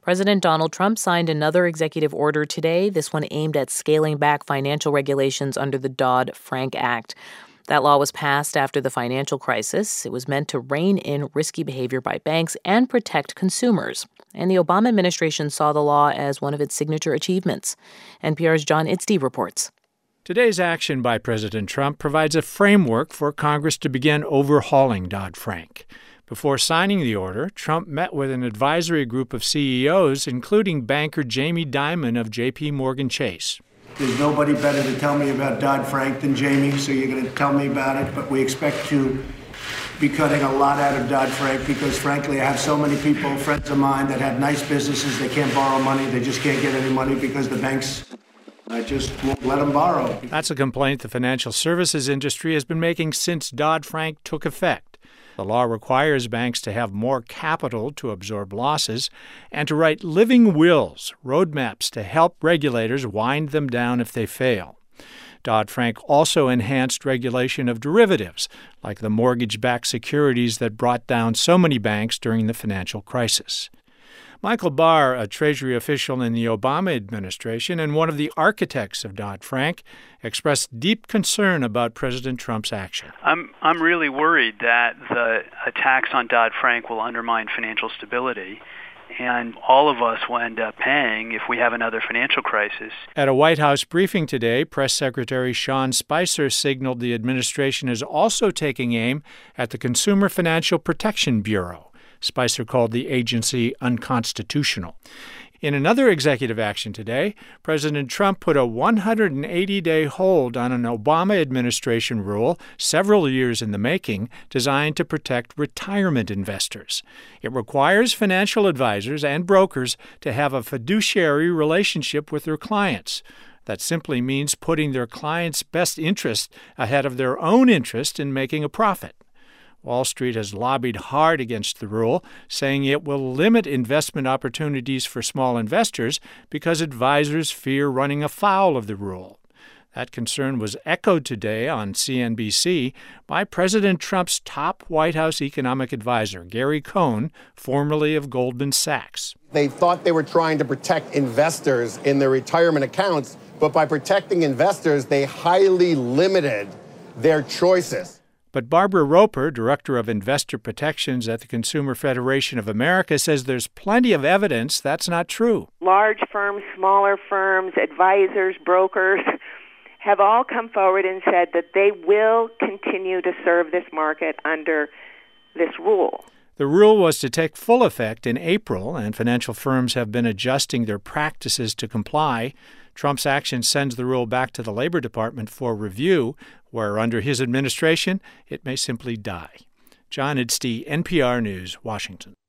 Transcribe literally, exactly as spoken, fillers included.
President Donald Trump signed another executive order today, this one aimed at scaling back financial regulations under the Dodd-Frank Act. That law was passed after the financial crisis. It was meant to rein in risky behavior by banks and protect consumers. And the Obama administration saw the law as one of its signature achievements. N P R's John Itzdy reports. Today's action by President Trump provides a framework for Congress to begin overhauling Dodd-Frank. Before signing the order, Trump met with an advisory group of C E Os, including banker Jamie Dimon of J P Morgan Chase. There's nobody better to tell me about Dodd-Frank than Jamie, so you're going to tell me about it. But we expect to be cutting a lot out of Dodd-Frank because, frankly, I have so many people, friends of mine, that have nice businesses. They can't borrow money. They just can't get any money because the banks I just won't let them borrow. That's a complaint the financial services industry has been making since Dodd-Frank took effect. The law requires banks to have more capital to absorb losses and to write living wills, roadmaps to help regulators wind them down if they fail. Dodd-Frank also enhanced regulation of derivatives, like the mortgage-backed securities that brought down so many banks during the financial crisis. Michael Barr, a Treasury official in the Obama administration and one of the architects of Dodd-Frank, expressed deep concern about President Trump's action. I'm I'm really worried that the attacks on Dodd-Frank will undermine financial stability, and all of us will end up paying if we have another financial crisis. At a White House briefing today, Press Secretary Sean Spicer signaled the administration is also taking aim at the Consumer Financial Protection Bureau. Spicer called the agency unconstitutional. In another executive action today, President Trump put a one hundred eighty day hold on an Obama administration rule several years in the making designed to protect retirement investors. It requires financial advisors and brokers to have a fiduciary relationship with their clients. That simply means putting their clients' best interest ahead of their own interest in making a profit. Wall Street has lobbied hard against the rule, saying it will limit investment opportunities for small investors because advisors fear running afoul of the rule. That concern was echoed today on C N B C by President Trump's top White House economic advisor, Gary Cohn, formerly of Goldman Sachs. They thought they were trying to protect investors in their retirement accounts, but by protecting investors, they highly limited their choices. But Barbara Roper, Director of Investor Protections at the Consumer Federation of America, says there's plenty of evidence that's not true. Large firms, smaller firms, advisors, brokers have all come forward and said that they will continue to serve this market under this rule. The rule was to take full effect in April, and financial firms have been adjusting their practices to comply. Trump's action sends the rule back to the Labor Department for review, where under his administration, it may simply die. John Itzdy, N P R News, Washington.